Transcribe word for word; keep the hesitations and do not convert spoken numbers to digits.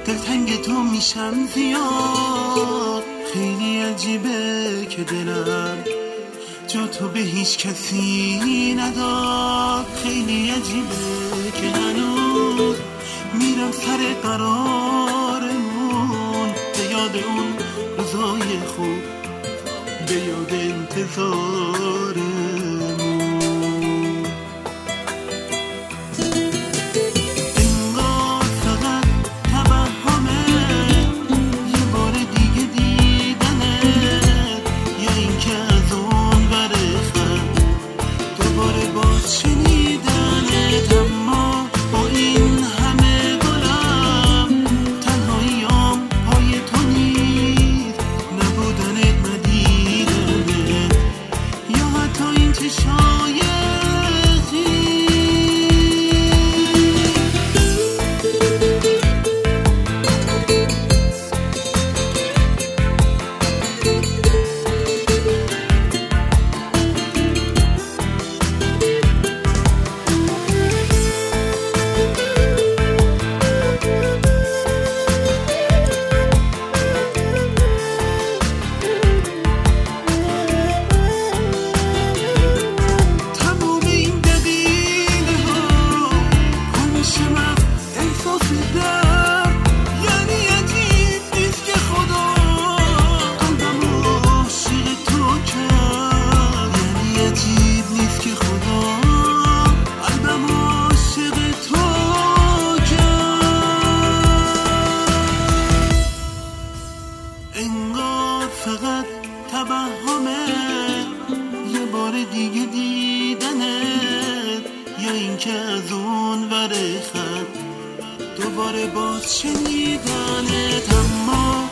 دلتنگ تو میشم زیاد. خیلی عجیبه که دلم جا تو به هیچ کسی نداد. خیلی عجیبه که هنوز میرم سر قرارمون، به یاد اون روزای خوب، به یاد انتظارمون. انگار فقط توهمه یه بار دیگه دیدنت، یا اینکه از اون ور خط دوباره باز شنیدنت. اما